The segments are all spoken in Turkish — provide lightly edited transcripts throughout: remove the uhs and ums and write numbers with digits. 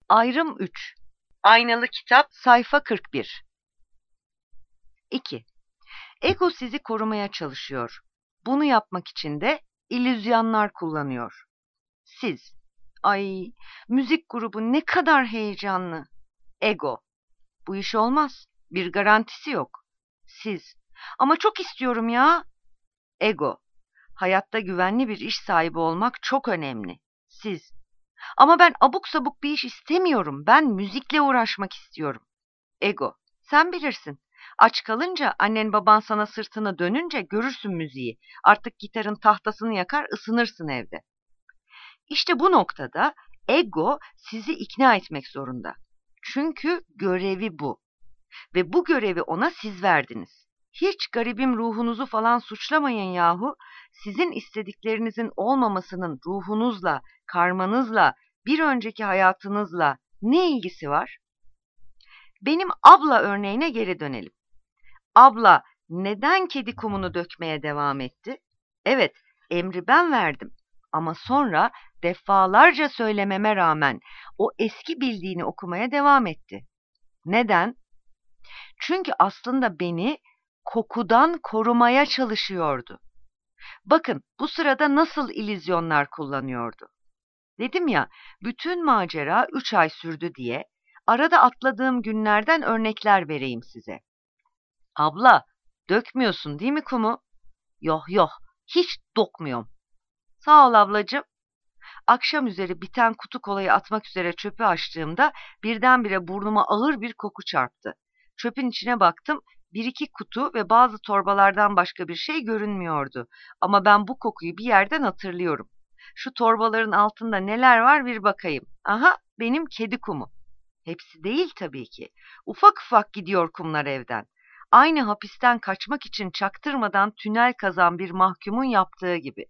Ayrım 3. Aynalı kitap sayfa 41. 2. Ego sizi korumaya çalışıyor. Bunu yapmak için de illüzyonlar kullanıyor. Siz. Ay, müzik grubu ne kadar heyecanlı. Ego. Bu iş olmaz. Bir garantisi yok. Siz. Ama çok istiyorum ya. Ego. Hayatta güvenli bir iş sahibi olmak çok önemli. Siz. Ama ben abuk sabuk bir iş istemiyorum. Ben müzikle uğraşmak istiyorum. Ego. Sen bilirsin. Aç kalınca annen baban sana sırtını dönünce görürsün müziği. Artık gitarın tahtasını yakar ısınırsın evde. İşte bu noktada ego sizi ikna etmek zorunda. Çünkü görevi bu. Ve bu görevi ona siz verdiniz. Hiç garibim ruhunuzu falan suçlamayın yahu. Sizin istediklerinizin olmamasının ruhunuzla, karmanızla, bir önceki hayatınızla ne ilgisi var? Benim abla örneğine geri dönelim. Abla neden kedi kumunu dökmeye devam etti? Evet, emri ben verdim. Ama sonra defalarca söylememe rağmen o eski bildiğini okumaya devam etti. Neden? Çünkü aslında beni kokudan korumaya çalışıyordu. Bakın bu sırada nasıl illüzyonlar kullanıyordu. Dedim ya, bütün macera 3 ay sürdü diye arada atladığım günlerden örnekler vereyim size. Abla, dökmüyorsun değil mi kumu? Yok yok, hiç dokmuyorum. Sağ ol ablacığım. Akşam üzeri biten kutu kolayı atmak üzere çöpü açtığımda birdenbire burnuma ağır bir koku çarptı. Çöpün içine baktım, bir iki kutu ve bazı torbalardan başka bir şey görünmüyordu. Ama ben bu kokuyu bir yerden hatırlıyorum. Şu torbaların altında neler var bir bakayım. Aha, benim kedi kumu. Hepsi değil tabii ki. Ufak ufak gidiyor kumlar evden. Aynı hapisten kaçmak için çaktırmadan tünel kazan bir mahkumun yaptığı gibi.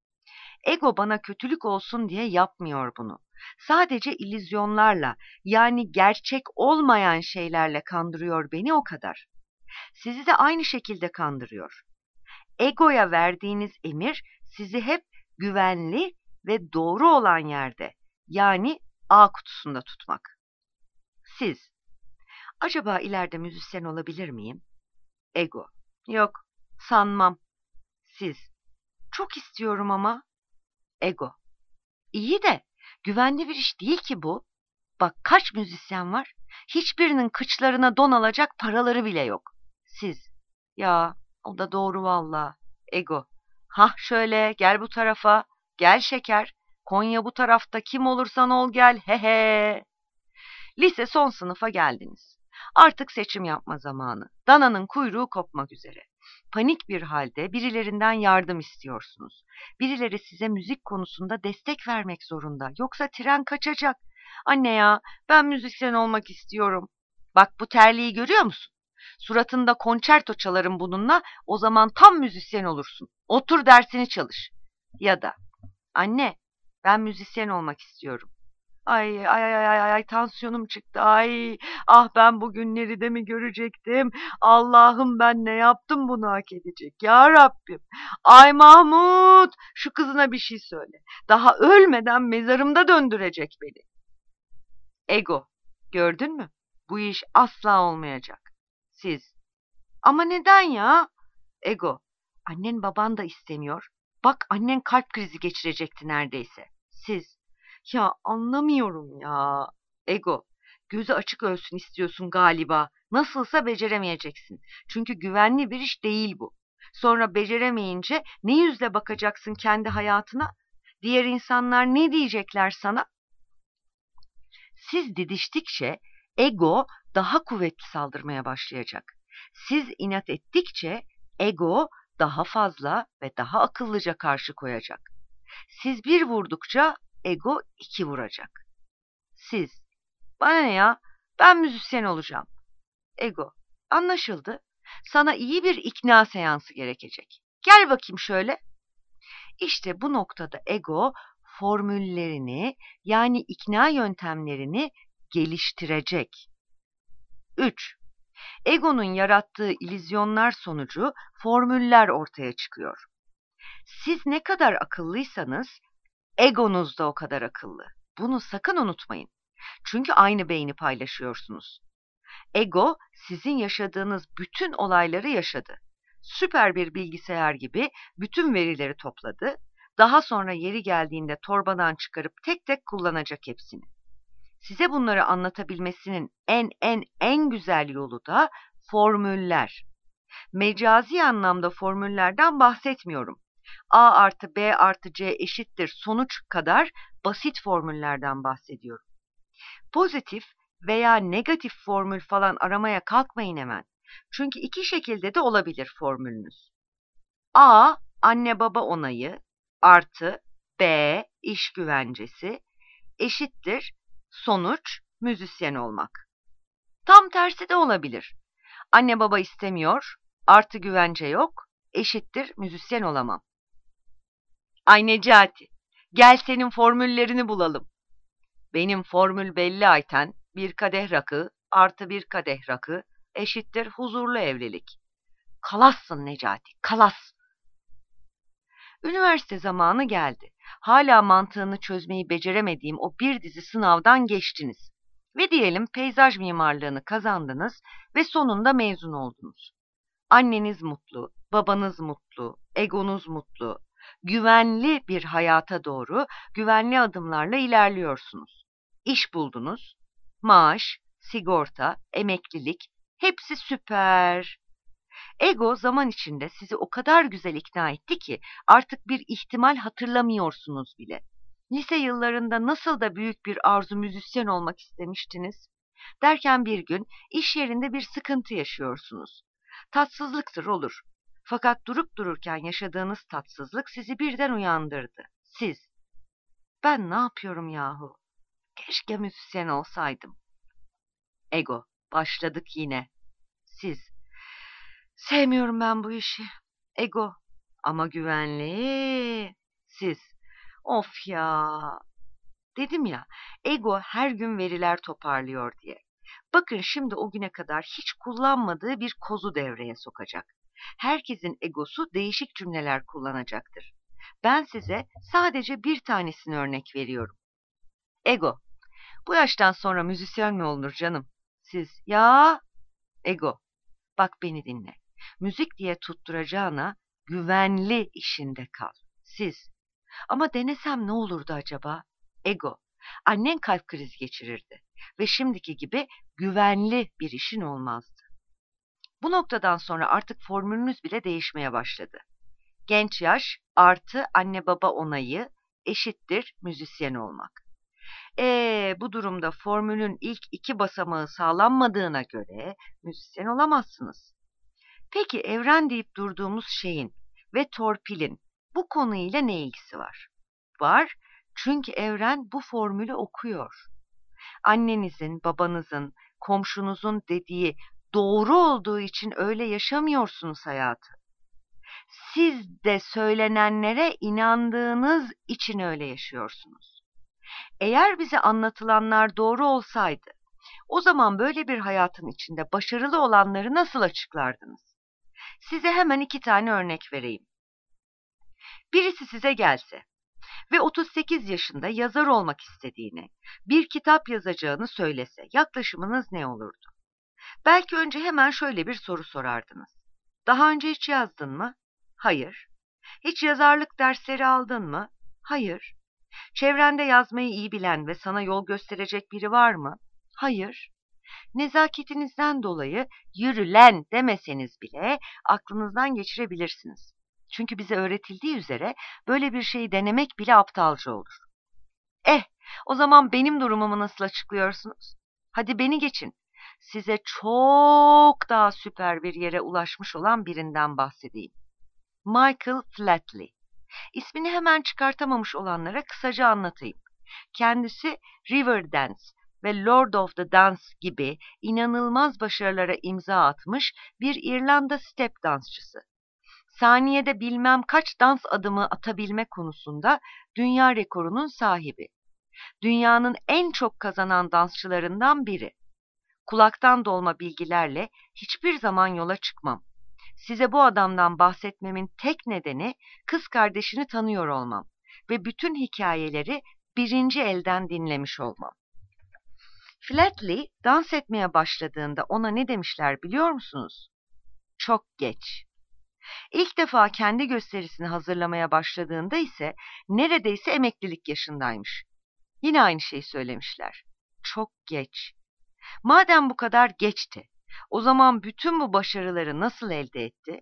Ego bana kötülük olsun diye yapmıyor bunu. Sadece illüzyonlarla, yani gerçek olmayan şeylerle kandırıyor beni o kadar. Sizi de aynı şekilde kandırıyor. Egoya verdiğiniz emir sizi hep güvenli ve doğru olan yerde, yani A kutusunda tutmak. Siz, acaba ileride müzisyen olabilir miyim? Ego, yok, sanmam. Siz, çok istiyorum ama. Ego, İyi de güvenli bir iş değil ki bu. Bak kaç müzisyen var. Hiçbirinin kıçlarına don alacak paraları bile yok. Siz. Ya o da doğru valla. Ego. Hah şöyle gel bu tarafa. Gel şeker. Konya bu tarafta kim olursan ol gel. He he. Lise son sınıfa geldiniz. Artık seçim yapma zamanı. Dananın kuyruğu kopmak üzere. Panik bir halde birilerinden yardım istiyorsunuz. Birileri size müzik konusunda destek vermek zorunda. Yoksa tren kaçacak. Anne ya, ben müzisyen olmak istiyorum. Bak bu terliği görüyor musun? Suratında konçerto çalarım bununla. O zaman tam müzisyen olursun. Otur dersini çalış. Ya da anne, ben müzisyen olmak istiyorum. Ay ay ay ay ay tansiyonum çıktı. Ay ah ben bu günleri de mi görecektim? Allah'ım ben ne yaptım bunu hak edecek ya Rabbim. Ay Mahmut şu kızına bir şey söyle. Daha ölmeden mezarımda döndürecek beni. Ego gördün mü? Bu iş asla olmayacak. Siz. Ama neden ya? Ego. Annen baban da istemiyor. Bak annen kalp krizi geçirecekti neredeyse. Siz. Ya anlamıyorum ya. Ego. Gözü açık ölsün istiyorsun galiba. Nasılsa beceremeyeceksin. Çünkü güvenli bir iş değil bu. Sonra beceremeyince ne yüzle bakacaksın kendi hayatına? Diğer insanlar ne diyecekler sana? Siz didiştikçe ego daha kuvvetli saldırmaya başlayacak. Siz inat ettikçe ego daha fazla ve daha akıllıca karşı koyacak. Siz bir vurdukça ego iki vuracak. Siz, bana ne ya, ben müzisyen olacağım. Ego, anlaşıldı. Sana iyi bir ikna seansı gerekecek. Gel bakayım şöyle. İşte bu noktada ego formüllerini yani ikna yöntemlerini geliştirecek. 3. Egonun yarattığı illüzyonlar sonucu formüller ortaya çıkıyor. Siz ne kadar akıllıysanız egonuz da o kadar akıllı. Bunu sakın unutmayın. Çünkü aynı beyni paylaşıyorsunuz. Ego sizin yaşadığınız bütün olayları yaşadı. Süper bir bilgisayar gibi bütün verileri topladı. Daha sonra yeri geldiğinde torbadan çıkarıp tek tek kullanacak hepsini. Size bunları anlatabilmesinin en güzel yolu da formüller. Mecazi anlamda formüllerden bahsetmiyorum. A artı B artı C eşittir sonuç kadar basit formüllerden bahsediyorum. Pozitif veya negatif formül falan aramaya kalkmayın hemen. Çünkü iki şekilde de olabilir formülünüz. A, anne baba onayı artı B, iş güvencesi eşittir sonuç müzisyen olmak. Tam tersi de olabilir. Anne baba istemiyor, artı güvence yok, eşittir müzisyen olamam. Ay Necati, gel senin formüllerini bulalım. Benim formül belli Ayten, bir kadeh rakı artı bir kadeh rakı eşittir huzurlu evlilik. Kalassın Necati, kalas. Üniversite zamanı geldi. Hala mantığını çözmeyi beceremediğim o bir dizi sınavdan geçtiniz. Ve diyelim peyzaj mimarlığını kazandınız ve sonunda mezun oldunuz. Anneniz mutlu, babanız mutlu, egonuz mutlu. Güvenli bir hayata doğru güvenli adımlarla ilerliyorsunuz. İş buldunuz, maaş, sigorta, emeklilik hepsi süper. Ego zaman içinde sizi o kadar güzel ikna etti ki artık bir ihtimal hatırlamıyorsunuz bile. Lise yıllarında nasıl da büyük bir arzu müzisyen olmak istemiştiniz. Derken bir gün iş yerinde bir sıkıntı yaşıyorsunuz. Tatsızlıktır olur. Fakat durup dururken yaşadığınız tatsızlık sizi birden uyandırdı. Siz, ben ne yapıyorum yahu? Keşke müzisyen olsaydım. Ego, başladık yine. Siz, sevmiyorum ben bu işi. Ego, ama güvenli. Siz, of ya. Dedim ya, ego her gün veriler toparlıyor diye. Bakın şimdi o güne kadar hiç kullanmadığı bir kozu devreye sokacak. Herkesin egosu değişik cümleler kullanacaktır. Ben size sadece bir tanesini örnek veriyorum. Ego, bu yaştan sonra müzisyen mi olunur canım? Siz, ya, ego, bak beni dinle. Müzik diye tutturacağına güvenli işinde kal. Siz, ama denesem ne olurdu acaba? Ego, annen kalp krizi geçirirdi ve şimdiki gibi güvenli bir işin olmazdı. Bu noktadan sonra artık formülünüz bile değişmeye başladı. Genç yaş artı anne baba onayı eşittir müzisyen olmak. Bu durumda formülün ilk iki basamağı sağlanmadığına göre müzisyen olamazsınız. Peki evren deyip durduğumuz şeyin ve torpilin bu konuyla ne ilgisi var? Var, çünkü evren bu formülü okuyor. Annenizin, babanızın, komşunuzun dediği doğru olduğu için öyle yaşamıyorsunuz hayatı. Siz de söylenenlere inandığınız için öyle yaşıyorsunuz. Eğer bize anlatılanlar doğru olsaydı, o zaman böyle bir hayatın içinde başarılı olanları nasıl açıklardınız? Size hemen iki tane örnek vereyim. Birisi size gelse ve 38 yaşında yazar olmak istediğini, bir kitap yazacağını söylese yaklaşımınız ne olurdu? Belki önce hemen şöyle bir soru sorardınız. Daha önce hiç yazdın mı? Hayır. Hiç yazarlık dersleri aldın mı? Hayır. Çevrende yazmayı iyi bilen ve sana yol gösterecek biri var mı? Hayır. Nezaketinizden dolayı yürülen demeseniz bile aklınızdan geçirebilirsiniz. Çünkü bize öğretildiği üzere böyle bir şeyi denemek bile aptalca olur. O zaman benim durumumu nasıl açıklıyorsunuz? Hadi beni geçin. Size çok daha süper bir yere ulaşmış olan birinden bahsedeyim. Michael Flatley. İsmini hemen çıkartamamış olanlara kısaca anlatayım. Kendisi Riverdance ve Lord of the Dance gibi inanılmaz başarılara imza atmış bir İrlanda step dansçısı. Saniyede bilmem kaç dans adımı atabilme konusunda dünya rekorunun sahibi. Dünyanın en çok kazanan dansçılarından biri. Kulaktan dolma bilgilerle hiçbir zaman yola çıkmam. Size bu adamdan bahsetmemin tek nedeni kız kardeşini tanıyor olmam ve bütün hikayeleri birinci elden dinlemiş olmam. Flatley dans etmeye başladığında ona ne demişler biliyor musunuz? Çok geç. İlk defa kendi gösterisini hazırlamaya başladığında ise neredeyse emeklilik yaşındaymış. Yine aynı şeyi söylemişler. Çok geç. Madem bu kadar geçti, o zaman bütün bu başarıları nasıl elde etti?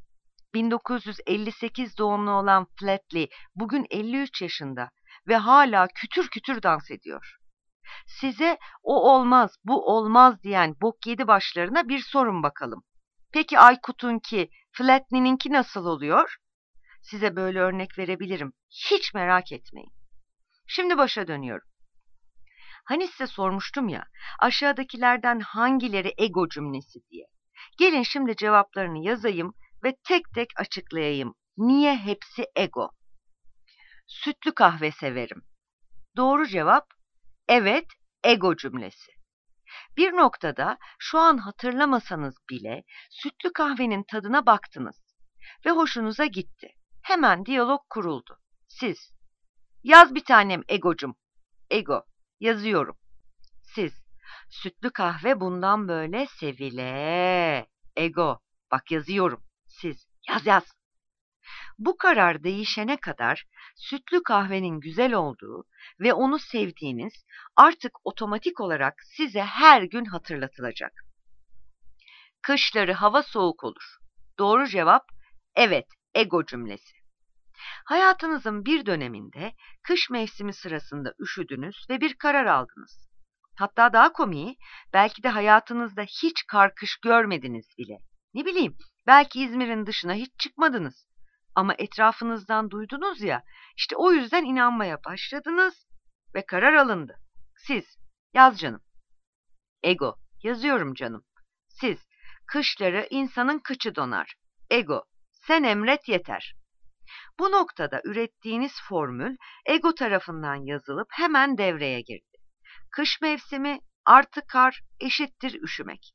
1958 doğumlu olan Flatley bugün 53 yaşında ve hala kütür kütür dans ediyor. Size o olmaz, bu olmaz diyen bok yedi başlarına bir sorun bakalım. Peki Aykut'unki, Flatley'ninki nasıl oluyor? Size böyle örnek verebilirim. Hiç merak etmeyin. Şimdi başa dönüyorum. Hani size sormuştum ya, aşağıdakilerden hangileri ego cümlesi diye. Gelin şimdi cevaplarını yazayım ve tek tek açıklayayım. Niye hepsi ego? Sütlü kahve severim. Doğru cevap, evet, ego cümlesi. Bir noktada şu an hatırlamasanız bile sütlü kahvenin tadına baktınız ve hoşunuza gitti. Hemen diyalog kuruldu. Siz, yaz bir tanem egocum. Ego, yazıyorum. Siz, sütlü kahve bundan böyle sevile. Ego, bak yazıyorum. Siz, yaz. Bu karar değişene kadar sütlü kahvenin güzel olduğu ve onu sevdiğiniz artık otomatik olarak size her gün hatırlatılacak. Kışları hava soğuk olur. Doğru cevap, evet, ego cümlesi. Hayatınızın bir döneminde kış mevsimi sırasında üşüdünüz ve bir karar aldınız. Hatta daha komiği, belki de hayatınızda hiç kar kış görmediniz bile. Ne bileyim, belki İzmir'in dışına hiç çıkmadınız. Ama etrafınızdan duydunuz ya, işte o yüzden inanmaya başladınız ve karar alındı. Siz, yaz canım. Ego, yazıyorum canım. Siz, kışları insanın kıçı donar. Ego, sen emret yeter. Bu noktada ürettiğiniz formül ego tarafından yazılıp hemen devreye girdi. Kış mevsimi artı kar eşittir üşümek.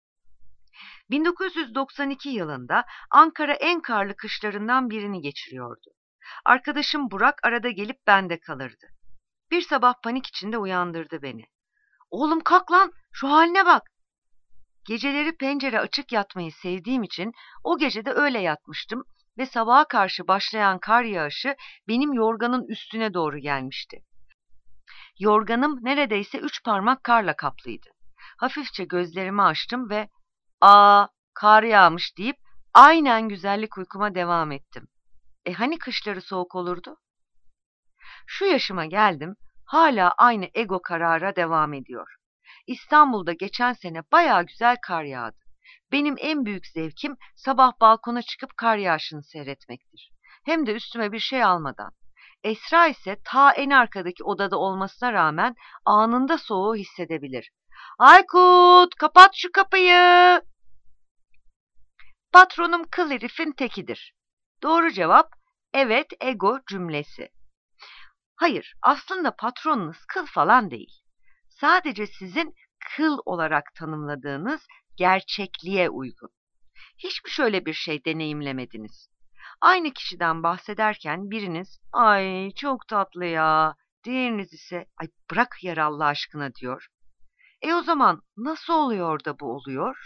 1992 yılında Ankara en karlı kışlarından birini geçiriyordu. Arkadaşım Burak arada gelip bende kalırdı. Bir sabah panik içinde uyandırdı beni. Oğlum kalk lan, şu haline bak. Geceleri pencere açık yatmayı sevdiğim için o gece de öyle yatmıştım ve sabaha karşı başlayan kar yağışı benim yorganın üstüne doğru gelmişti. Yorganım neredeyse 3 parmak karla kaplıydı. Hafifçe gözlerimi açtım ve "Aa, kar yağmış" deyip aynen güzellik uykuma devam ettim. Hani kışları soğuk olurdu? Şu yaşıma geldim, hala aynı ego karara devam ediyor. İstanbul'da geçen sene bayağı güzel kar yağdı. Benim en büyük zevkim sabah balkona çıkıp kar yağışını seyretmektir. Hem de üstüme bir şey almadan. Esra ise ta en arkadaki odada olmasına rağmen anında soğuğu hissedebilir. Aykut, kapat şu kapıyı. Patronum kıl herifin tekidir. Doğru cevap, evet, ego cümlesi. Hayır, aslında patronunuz kıl falan değil. Sadece sizin kıl olarak tanımladığınız gerçekliğe uygun. Hiç mi şöyle bir şey deneyimlemediniz? Aynı kişiden bahsederken biriniz "Ay çok tatlı ya", diğeriniz ise "Ay bırak yer Allah aşkına" diyor. O zaman nasıl oluyor da bu oluyor?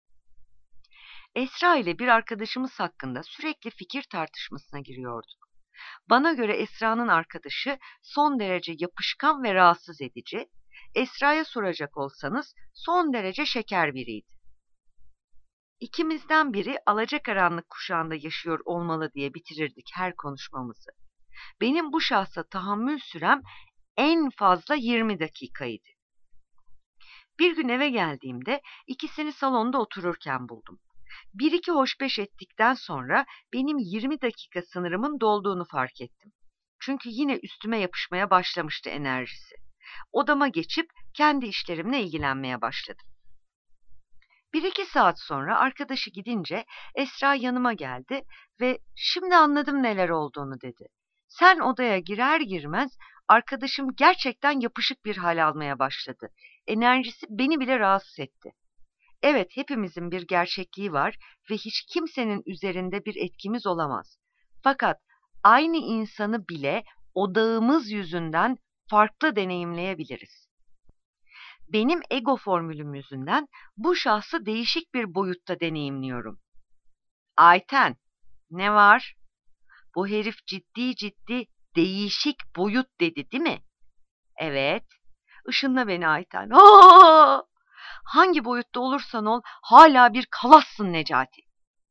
Esra ile bir arkadaşımız hakkında sürekli fikir tartışmasına giriyorduk. Bana göre Esra'nın arkadaşı son derece yapışkan ve rahatsız edici, Esra'ya soracak olsanız son derece şeker biriydi. İkimizden biri alacakaranlık kuşağında yaşıyor olmalı diye bitirirdik her konuşmamızı. Benim bu şahsa tahammül sürem en fazla 20 dakikaydı. Bir gün eve geldiğimde ikisini salonda otururken buldum. Bir iki hoşbeş ettikten sonra benim 20 dakika sınırımın dolduğunu fark ettim. Çünkü yine üstüme yapışmaya başlamıştı enerjisi. Odama geçip kendi işlerimle ilgilenmeye başladım. 1-2 saat sonra arkadaşı gidince Esra yanıma geldi ve "Şimdi anladım neler olduğunu" dedi. Sen odaya girer girmez arkadaşım gerçekten yapışık bir hal almaya başladı. Enerjisi beni bile rahatsız etti. Evet, hepimizin bir gerçekliği var ve hiç kimsenin üzerinde bir etkimiz olamaz. Fakat aynı insanı bile odağımız yüzünden farklı deneyimleyebiliriz. Benim ego formülüm yüzünden bu şahsı değişik bir boyutta deneyimliyorum. Ayten, ne var? Bu herif ciddi ciddi değişik boyut dedi, değil mi? Evet. Işınla beni Ayten. Aa! Hangi boyutta olursan ol hala bir kalassın Necati.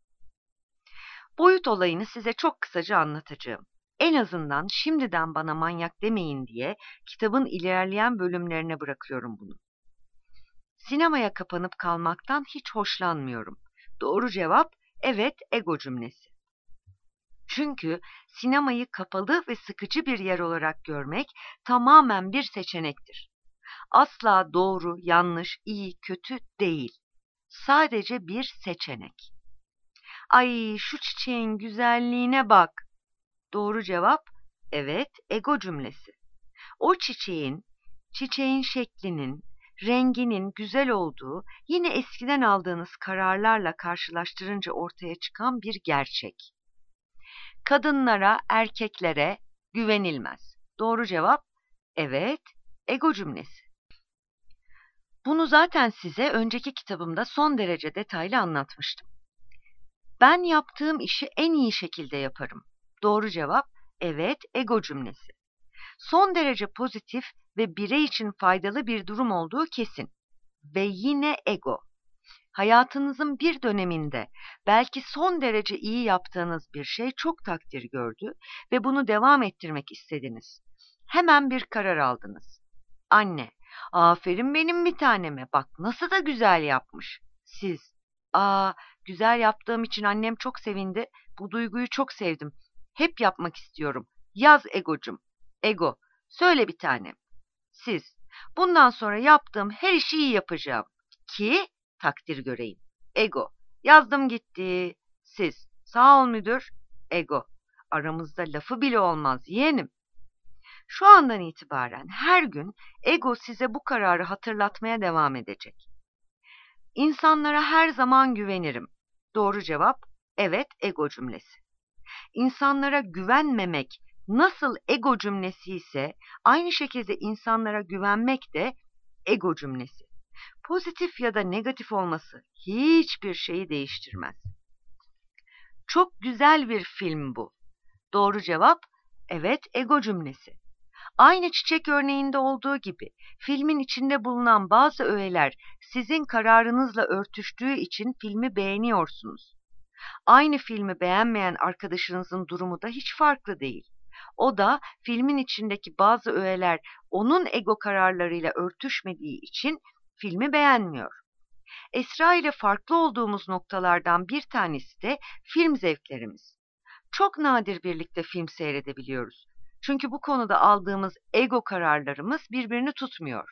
Boyut olayını size çok kısaca anlatacağım. En azından şimdiden bana manyak demeyin diye kitabın ilerleyen bölümlerine bırakıyorum bunu. Sinemaya kapanıp kalmaktan hiç hoşlanmıyorum. Doğru cevap evet, ego cümlesi. Çünkü sinemayı kapalı ve sıkıcı bir yer olarak görmek tamamen bir seçenektir. Asla doğru, yanlış, iyi, kötü değil. Sadece bir seçenek. Ay şu çiçeğin güzelliğine bak. Doğru cevap evet, ego cümlesi. O çiçeğin şeklinin, renginin güzel olduğu yine eskiden aldığınız kararlarla karşılaştırınca ortaya çıkan bir gerçek. Kadınlara, erkeklere güvenilmez. Doğru cevap evet, ego cümlesi. Bunu zaten size önceki kitabımda son derece detaylı anlatmıştım. Ben yaptığım işi en iyi şekilde yaparım. Doğru cevap evet, ego cümlesi. Son derece pozitif ve birey için faydalı bir durum olduğu kesin. Ve yine ego. Hayatınızın bir döneminde belki son derece iyi yaptığınız bir şey çok takdir gördü ve bunu devam ettirmek istediniz. Hemen bir karar aldınız. Anne, aferin benim bir taneme, bak nasıl da güzel yapmış. Siz, güzel yaptığım için annem çok sevindi, bu duyguyu çok sevdim. Hep yapmak istiyorum. Yaz egocum. Ego, söyle bir tanem. Siz, bundan sonra yaptığım her işi iyi yapacağım ki takdir göreyim. Ego, yazdım gitti. Siz, sağ ol müdür. Ego, aramızda lafı bile olmaz yeğenim. Şu andan itibaren her gün ego size bu kararı hatırlatmaya devam edecek. İnsanlara her zaman güvenirim. Doğru cevap evet, ego cümlesi. İnsanlara güvenmemek nasıl ego cümlesi ise aynı şekilde insanlara güvenmek de ego cümlesi. Pozitif ya da negatif olması hiçbir şeyi değiştirmez. Çok güzel bir film bu. Doğru cevap evet, ego cümlesi. Aynı çiçek örneğinde olduğu gibi filmin içinde bulunan bazı öğeler sizin kararınızla örtüştüğü için filmi beğeniyorsunuz. Aynı filmi beğenmeyen arkadaşınızın durumu da hiç farklı değil. O da filmin içindeki bazı öğeler onun ego kararlarıyla örtüşmediği için filmi beğenmiyor. Esra ile farklı olduğumuz noktalardan bir tanesi de film zevklerimiz. Çok nadir birlikte film seyredebiliyoruz. Çünkü bu konuda aldığımız ego kararlarımız birbirini tutmuyor.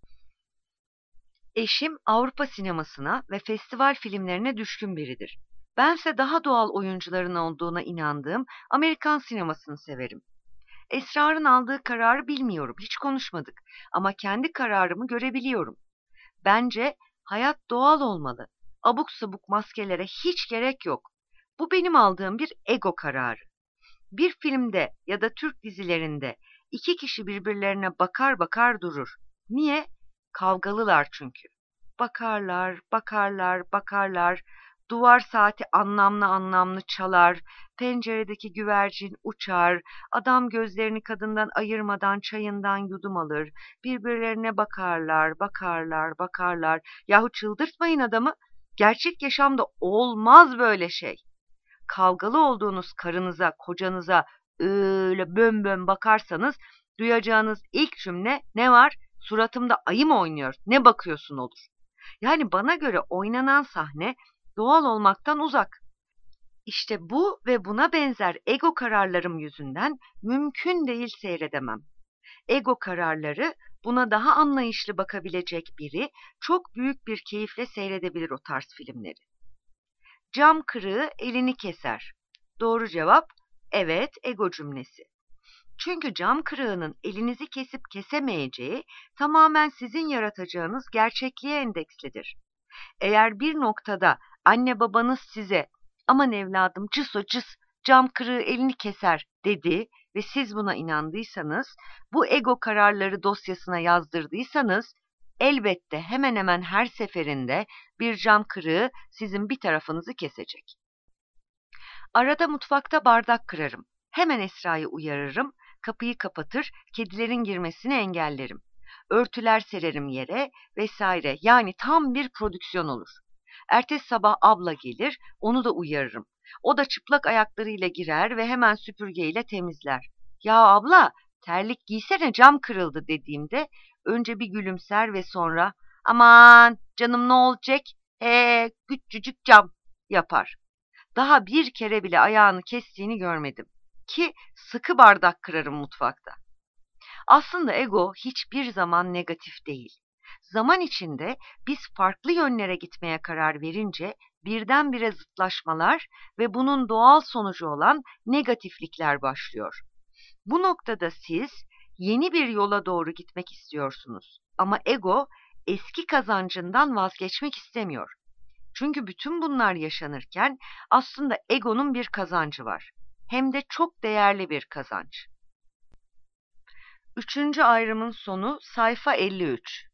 Eşim Avrupa sinemasına ve festival filmlerine düşkün biridir. Bense daha doğal oyuncuların olduğuna inandığım Amerikan sinemasını severim. Esrar'ın aldığı kararı bilmiyorum, hiç konuşmadık ama kendi kararımı görebiliyorum. Bence hayat doğal olmalı. Abuk sabuk maskelere hiç gerek yok. Bu benim aldığım bir ego kararı. Bir filmde ya da Türk dizilerinde iki kişi birbirlerine bakar bakar durur. Niye? Kavgalılar çünkü. Bakarlar, bakarlar, bakarlar. Duvar saati anlamlı anlamlı çalar. Penceredeki güvercin uçar. Adam gözlerini kadından ayırmadan çayından yudum alır. Birbirlerine bakarlar, bakarlar, bakarlar. Yahu çıldırtmayın adamı. Gerçek yaşamda olmaz böyle şey. Kavgalı olduğunuz karınıza, kocanıza öyle bön bön bakarsanız duyacağınız ilk cümle ne var? Suratımda ayı mı oynuyor? Ne bakıyorsun olur. Yani bana göre oynanan sahne doğal olmaktan uzak. İşte bu ve buna benzer ego kararlarım yüzünden mümkün değil seyredemem. Ego kararları buna daha anlayışlı bakabilecek biri çok büyük bir keyifle seyredebilir o tarz filmleri. Cam kırığı elini keser. Doğru cevap evet, ego cümlesi. Çünkü cam kırığının elinizi kesip kesemeyeceği tamamen sizin yaratacağınız gerçekliğe endekslidir. Eğer bir noktada anne babanız size aman evladım cıs o cıs cam kırığı elini keser dedi ve siz buna inandıysanız, bu ego kararları dosyasına yazdırdıysanız elbette hemen hemen her seferinde bir cam kırığı sizin bir tarafınızı kesecek. Arada mutfakta bardak kırarım. Hemen Esra'yı uyarırım, kapıyı kapatır, kedilerin girmesini engellerim. Örtüler sererim yere vesaire. Yani tam bir prodüksiyon olur. Ertesi sabah abla gelir, onu da uyarırım. O da çıplak ayaklarıyla girer ve hemen süpürgeyle temizler. Ya abla, terlik giysene cam kırıldı dediğimde önce bir gülümser ve sonra aman canım ne olacak? Küçücük cam yapar. Daha bir kere bile ayağını kestiğini görmedim. Ki sıkı bardak kırarım mutfakta. Aslında ego hiçbir zaman negatif değil. Zaman içinde biz farklı yönlere gitmeye karar verince birdenbire zıtlaşmalar ve bunun doğal sonucu olan negatiflikler başlıyor. Bu noktada siz yeni bir yola doğru gitmek istiyorsunuz. Ama ego eski kazancından vazgeçmek istemiyor. Çünkü bütün bunlar yaşanırken aslında egonun bir kazancı var. Hem de çok değerli bir kazanç. Üçüncü ayrımın sonu sayfa 53.